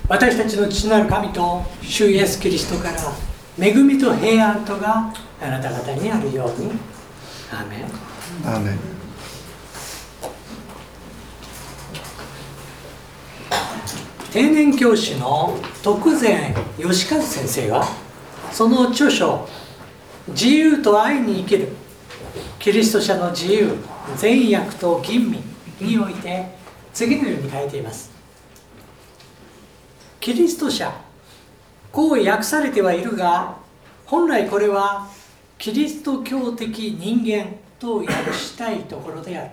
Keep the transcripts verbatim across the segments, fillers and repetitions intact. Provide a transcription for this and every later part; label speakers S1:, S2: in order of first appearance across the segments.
S1: 私たちの父なる神と主イエスキリストから恵みと平安とがあなた方にあるように。アーメン。
S2: アーメン。
S1: 定年教師の徳善義和先生はその著書「自由と愛に生きるキリスト者の自由善悪と吟味」において次のように書いています。キリスト者、こう訳されてはいるが、本来これはキリスト教的人間と訳したいところである。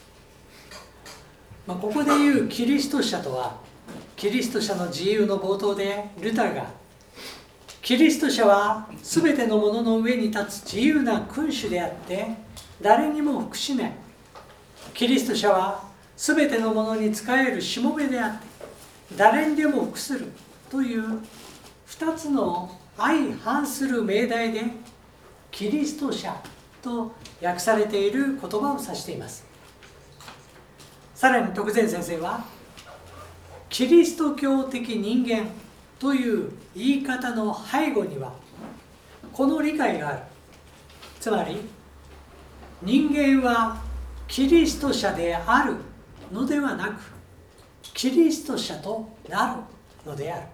S1: まあ、ここでいうキリスト者とは、キリスト者の自由の冒頭でルターが、キリスト者は全てのものの上に立つ自由な君主であって、誰にも服しない。キリスト者は全てのものに仕えるしもべであって、誰にでも服するという二つの相反する命題でキリスト者と訳されている言葉を指しています。さらに徳善先生はキリスト教的人間という言い方の背後にはこの理解がある。つまり人間はキリスト者であるのではなくキリスト者となるのである。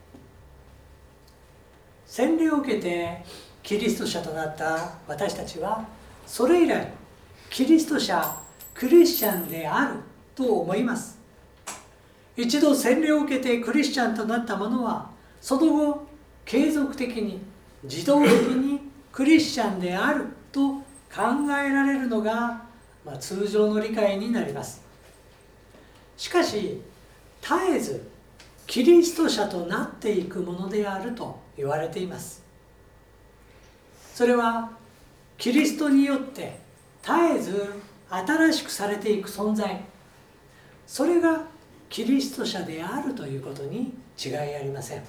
S1: 洗礼を受けてキリスト者となった私たちはそれ以来キリスト者クリスチャンであると思います。一度洗礼を受けてクリスチャンとなった者はその後継続的に自動的にクリスチャンであると考えられるのが、まあ、通常の理解になります。しかし絶えずキリスト者となっていくものであると言われています。それはキリストによって絶えず新しくされていく存在、それがキリスト者であるということに違いありません。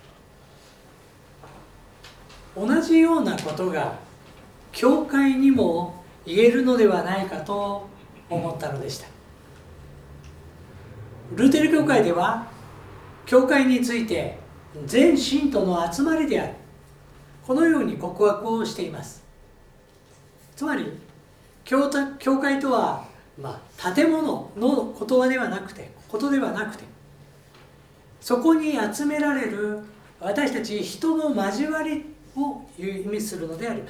S1: 同じようなことが教会にも言えるのではないかと思ったのでした。ルーテル教会では教会について全信徒の集まりである、このように告白をしています。つまり 教, 教会とは、まあ、建物の言葉ではなくてことではなくてそこに集められる私たち人の交わりを意味するのであります。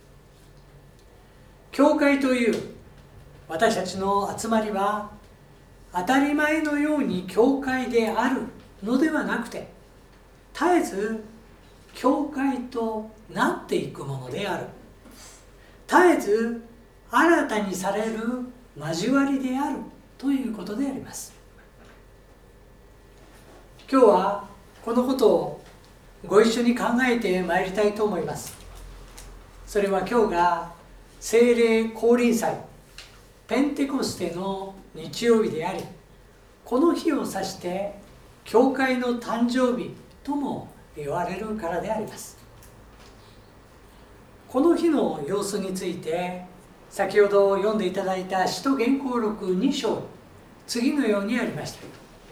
S1: 教会という私たちの集まりは当たり前のように教会であるのではなくて絶えず教会となっていくものである、絶えず新たにされる交わりであるということであります。今日はこのことをご一緒に考えてまいりたいと思います。それは今日が聖霊降臨祭ペンテコステの日曜日であり、この日を指して教会の誕生日とも言われるからであります。この日の様子について先ほど読んでいただいた使徒言行録に章、次のようにありました。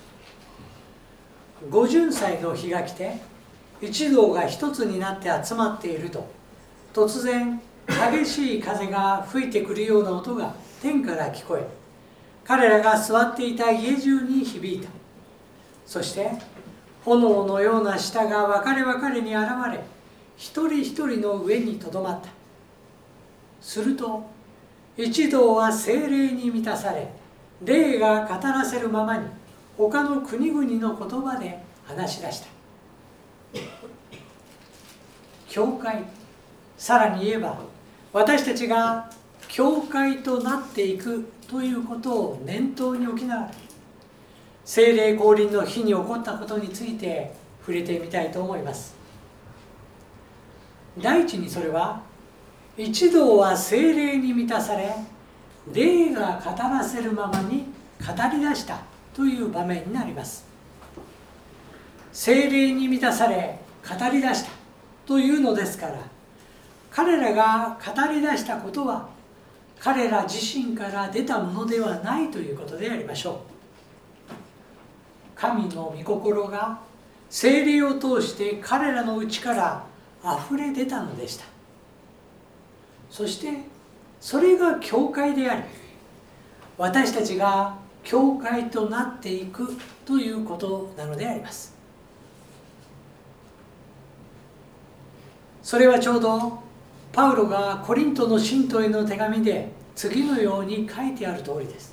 S1: 五巡祭の日が来て一同が一つになって集まっていると、突然激しい風が吹いてくるような音が天から聞こえ、彼らが座っていた家中に響いた。そして炎のような舌が分かれ分かれに現れ、一人一人の上にとどまった。すると一同は聖霊に満たされ、霊が語らせるままに他の国々の言葉で話し出した。教会、さらに言えば私たちが教会となっていくということを念頭に置きながら、聖霊降臨の日に起こったことについて触れてみたいと思います。第一にそれは一同は聖霊に満たされ、霊が語らせるままに語り出したという場面になります。聖霊に満たされ語り出したというのですから、彼らが語り出したことは彼ら自身から出たものではないということでありましょう。 神の御心が聖霊を通して彼らのうちからあふれ出たのでした。そしてそれが教会であり、私たちが教会となっていくということなのであります。それはちょうどパウロがコリントの信徒への手紙で次のように書いてある通りです。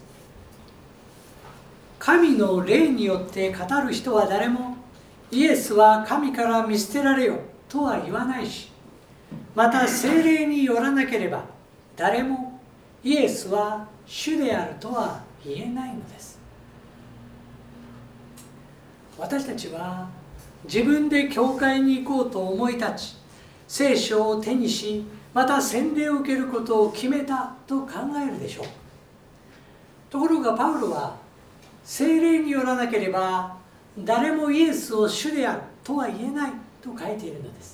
S1: 神の霊によって語る人は誰もイエスは神から見捨てられよとは言わないし、また聖霊によらなければ誰もイエスは主であるとは言えないのです。私たちは自分で教会に行こうと思い立ち、聖書を手にし、また洗礼を受けることを決めたと考えるでしょう。ところがパウロは聖霊によらなければ誰もイエスを主であるとは言えないと書いているのです。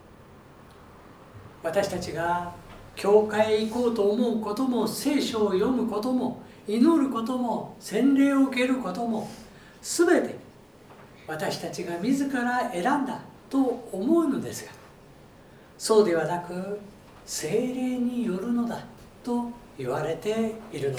S1: 私たちが教会へ行こうと思うことも、聖書を読むことも、祈ることも、洗礼を受けることも、すべて私たちが自ら選んだと思うのですが、そうではなく聖霊によるのだと言われているのです。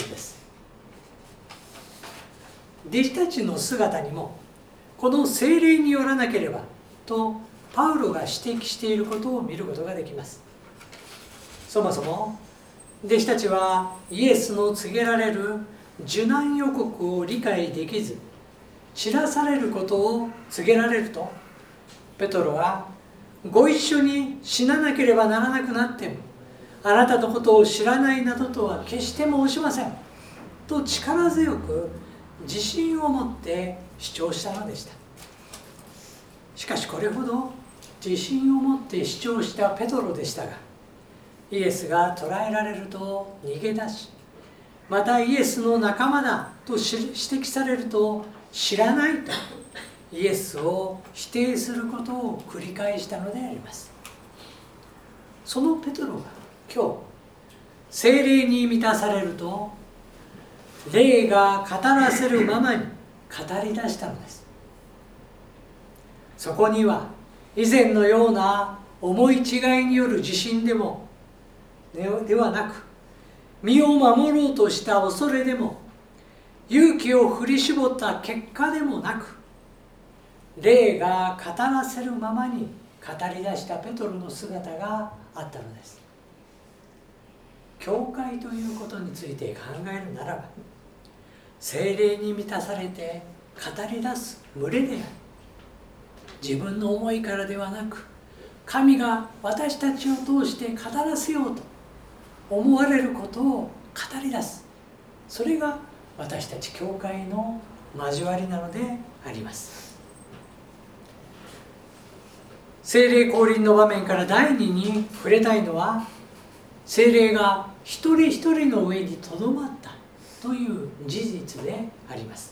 S1: 弟子たちの姿にもこの聖霊によらなければとパウロが指摘していることを見ることができます。そもそも弟子たちはイエスの告げられる受難予告を理解できず、知らされることを告げられると、ペトロはご一緒に死ななければならなくなってもあなたのことを知らないなどとは決して申しませんと力強く自信を持って主張したのでした。しかしこれほど自信を持って主張したペトロでしたが、イエスが捕らえられると逃げ出し、またイエスの仲間だと指摘されると知らないとイエスを否定することを繰り返したのであります。そのペトロが今日聖霊に満たされると、霊が語らせるままに語り出したのです。そこには以前のような思い違いによる自信でもではなく、身を守ろうとした恐れでも、勇気を振り絞った結果でもなく、霊が語らせるままに語り出したペトロの姿があったのです。教会ということについて考えるならば、聖霊に満たされて語り出す群れである。自分の思いからではなく、神が私たちを通して語らせようと思われることを語り出す。それが私たち教会の交わりなのであります。聖霊降臨の場面から第二に触れたいのは、聖霊が一人一人の上にとどまったという事実であります。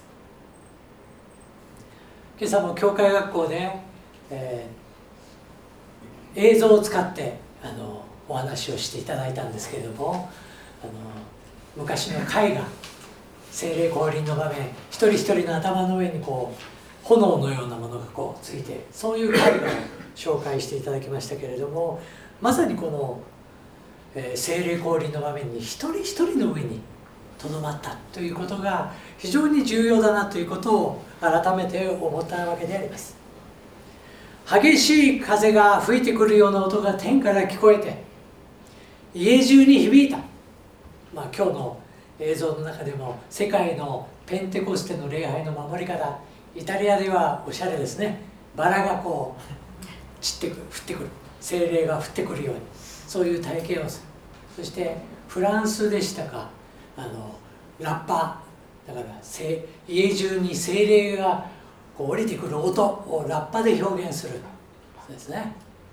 S1: 今朝も教会学校で、えー、映像を使ってあのお話をしていただいたんですけれども、あの昔の絵画、聖霊降臨の場面、一人一人の頭の上にこう炎のようなものがこうついて、そういう絵画を紹介していただきましたけれども、まさにこの、えー、聖霊降臨の場面に一人一人の上にとどまったということが非常に重要だなということを改めて思ったわけであります。激しい風が吹いてくるような音が天から聞こえて家中に響いた、まあ、今日の映像の中でも世界のペンテコステの礼拝の守り方、イタリアではおしゃれですね。バラがこう散ってくる、降ってくる、精霊が降ってくるように、そういう体験をする。そしてフランスでしたか、あのラッパだから家中に精霊がこう降りてくる音をラッパで表現する。そうですね。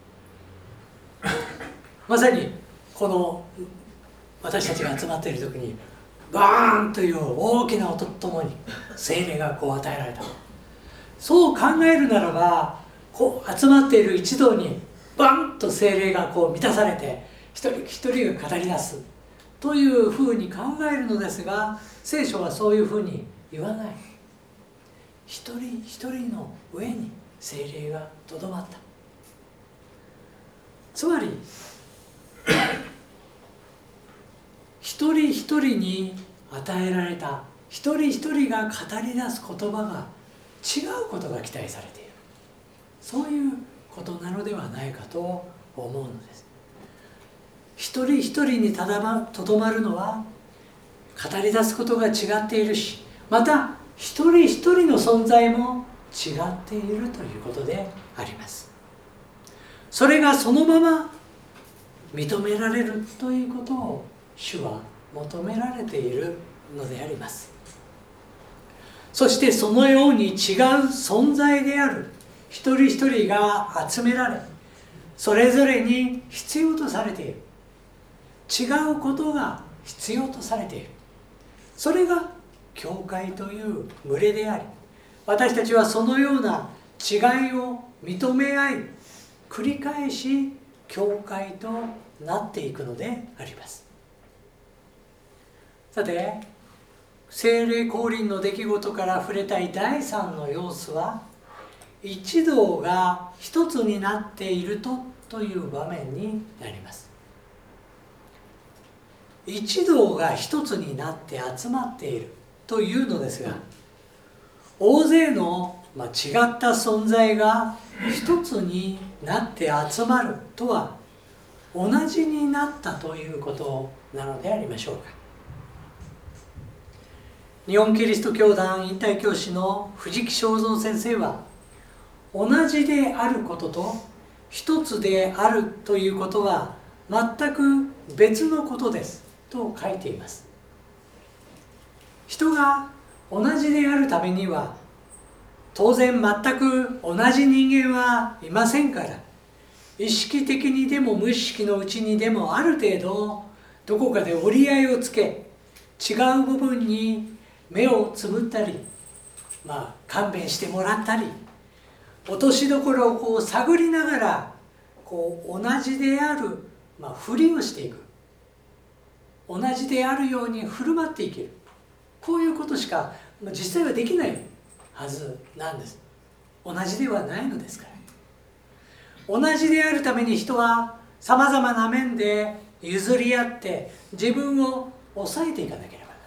S1: まさにこの私たちが集まっている時にバーンという大きな音とともに聖霊がこう与えられた。そう考えるならば、こう集まっている一同にバンと聖霊がこう満たされて一人一人が語り出すというふうに考えるのですが、聖書はそういうふうに言わない。 一人一人の上に聖霊がとどまった。つまり一人一人に与えられた一人一人が語り出す言葉が違うことが期待されている、そういうことなのではないかと思うのです。一人一人にとどまるのは語り出すことが違っているし、また一人一人の存在も違っているということであります。それがそのまま認められるということを主は求められているのであります。そしてそのように違う存在である一人一人が集められ、それぞれに必要とされている、違うことが必要とされている、それが教会という群れであり、私たちはそのような違いを認め合い、繰り返し教会となっていくのであります。さて、聖霊降臨の出来事から触れたい第三の要素は、一同が一つになっているとという場面になります。一同が一つになって集まっているというのですが、大勢の、まあ、違った存在が一つになって集まるとは同じになったということなのでありましょうか。日本キリスト教団引退教師の藤木正三先生は、同じであることと一つであるということは全く別のことですと書いています。人が同じであるためには当然全く同じ人間はいませんから、意識的にでも無意識のうちにでもある程度どこかで折り合いをつけ、違う部分に目をつぶったり、まあ勘弁してもらったり、落としどころをこう探りながらこう同じである、まあ、ふりをしていく、同じであるように振る舞っていける、こういうことしか実際はできないはずなんです。同じではないのですから。同じであるために人はさまざまな面で譲り合って自分を抑えていかなければなら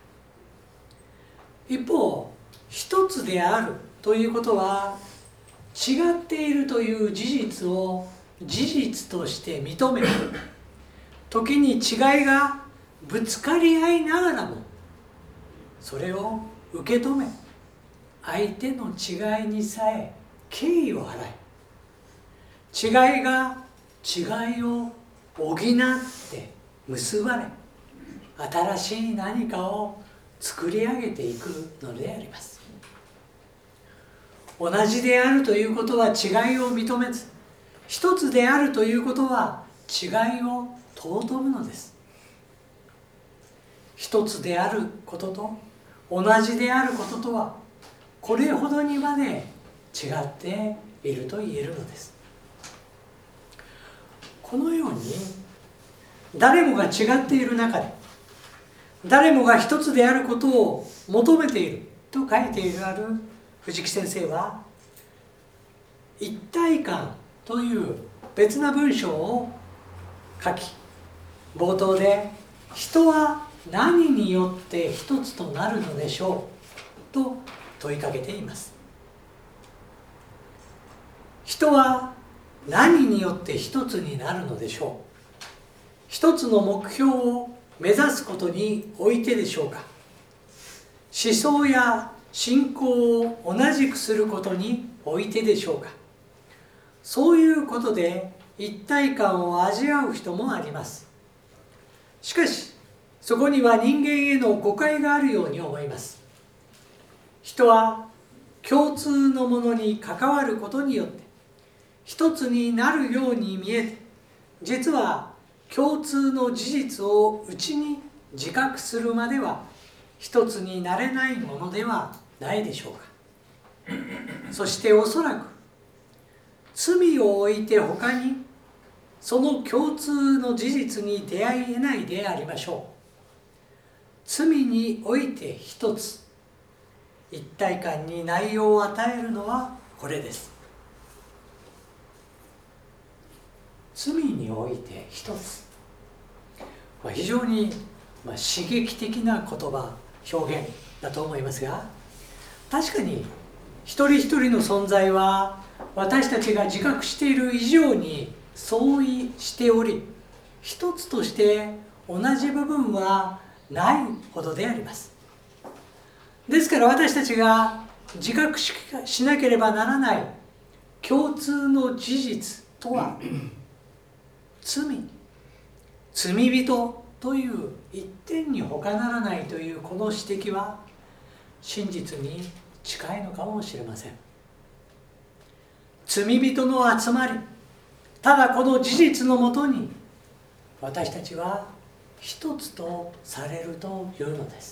S1: ない。一方、一つであるということは、違っているという事実を事実として認め、時に違いがぶつかり合いながらもそれを受け止め、相手の違いにさえ敬意を払い、違いが違いを補って結ばれ、新しい何かを作り上げていくのであります。同じであるということは違いを認めず、一つであるということは違いを尊ぶのです。一つであることと同じであることとはこれほどにまで違っていると言えるのです。このように誰もが違っている中で、誰もが一つであることを求めていると書いているある藤木先生は、一体感という別な文章を書き、冒頭で人は何によって一つとなるのでしょうと問いかけています。人は何によって一つになるのでしょう。一つの目標を目指すことにおいてでしょうか。思想や信仰を同じくすることにおいてでしょうか。そういうことで一体感を味わう人もあります。しかしそこには人間への誤解があるように思います。人は共通のものに関わることによって一つになるように見えて、実は共通の事実を内に自覚するまでは一つになれないものではないでしょうか。そしておそらく罪を置いて他にその共通の事実に出会い得ないでありましょう。罪において一つ、 一体感に内容を与えるのはこれです。罪において一つ、まあ、非常にまあ刺激的な言葉表現だと思いますが、確かに一人一人の存在は私たちが自覚している以上に相違しており、一つとして同じ部分はないほどであります。ですから私たちが自覚 し, しなければならない共通の事実とは罪、罪人という一点に他ならないというこの指摘は真実に近いのかもしれません。罪人の集まり、ただこの事実のもとに私たちは一つとされるというのです。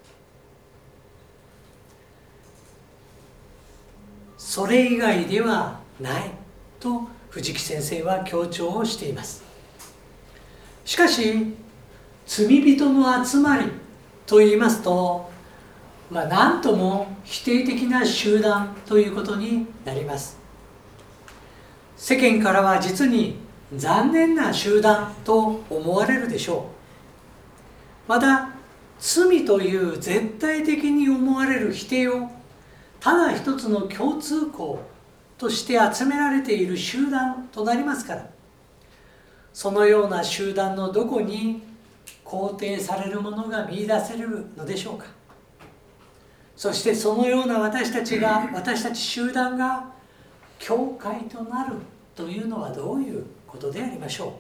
S1: それ以外ではないと藤木先生は強調をしています。しかし罪人の集まりと言いますと、まあ、何とも否定的な集団ということになります。世間からは実に残念な集団と思われるでしょう。また罪という絶対的に思われる否定をただ一つの共通項として集められている集団となりますから、そのような集団のどこに肯定されるものが見出せるのでしょうか。そしてそのような私たちが私たち集団が教会となるというのはどういうことでありましょ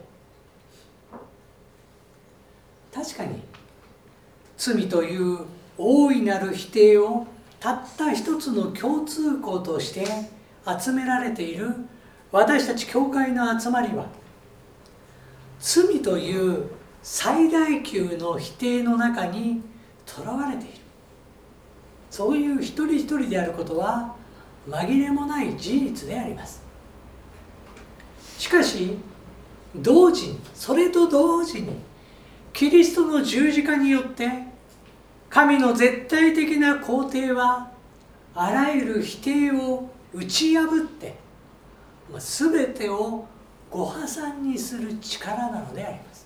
S1: う。確かに罪という大いなる否定をたった一つの共通項として集められている私たち教会の集まりは、罪という最大級の否定の中にとらわれている、そういう一人一人であることは紛れもない事実であります。しかし同時に、それと同時にキリストの十字架によって神の絶対的な肯定はあらゆる否定を打ち破って全てをご破算にする力なのであります。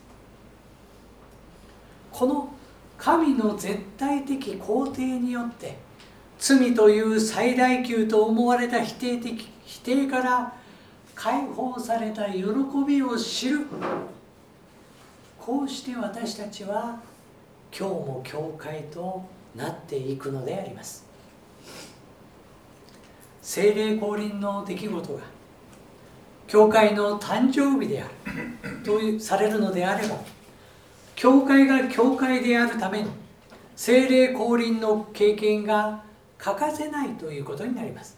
S1: この神の絶対的肯定によって罪という最大級と思われた否定的否定から解放された喜びを知る、こうして私たちは今日も教会となっていくのであります。聖霊降臨の出来事が教会の誕生日であるとされるのであれば、教会が教会であるために聖霊降臨の経験が欠かせないということになります。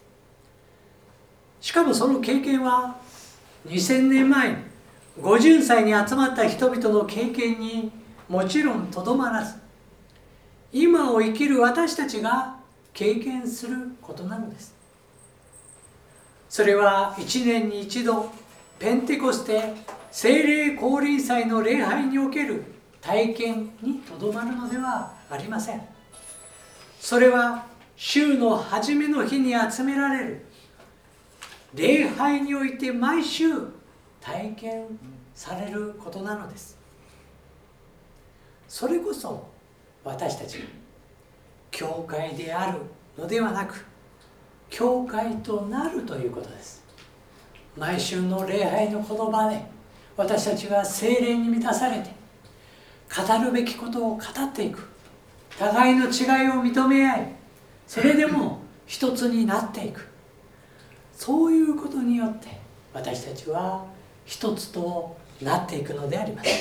S1: しかもその経験はにせんねんまえにごじゅっさいに集まった人々の経験にもちろんとどまらず、今を生きる私たちが経験することなのです。それはいちねんに一度ペンテコステ聖霊降臨祭の礼拝における体験にとどまるのではありません。それは週の初めの日に集められる礼拝において毎週体験されることなのです。それこそ私たちが教会であるのではなく、教会となるということです。毎週の礼拝のこの場で私たちが聖霊に満たされて語るべきことを語っていく、互いの違いを認め合い、それでも一つになっていく、そういうことによって私たちは一つとなっていくのであります。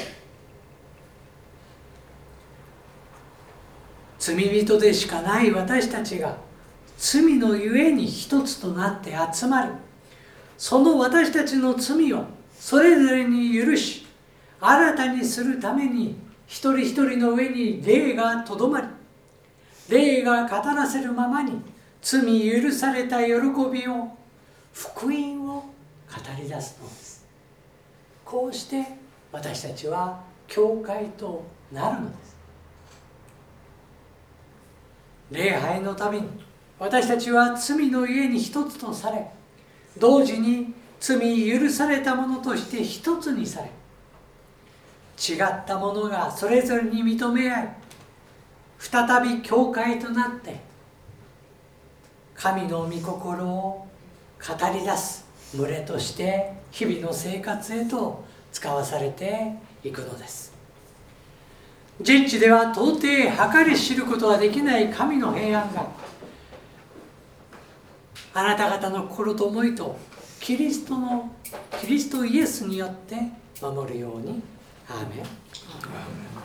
S1: 罪人でしかない私たちが罪のゆえに一つとなって集まり、その私たちの罪をそれぞれに許し新たにするために一人一人の上に霊がとどまり、霊が語らせるままに罪許された喜びを、福音を語り出すのです。こうして私たちは教会となるのです。 礼拝のたびに私たちは罪の家に一つとされ、同時に罪許されたものとして一つにされ、違ったものがそれぞれに認め合い、再び教会となって神の御心を語り出す群れとして日々の生活へと使わされていくのです。人知では到底計り知ることができない神の平安があなた方の心と思いとキリストのキリストイエスによって守るように。アーメン。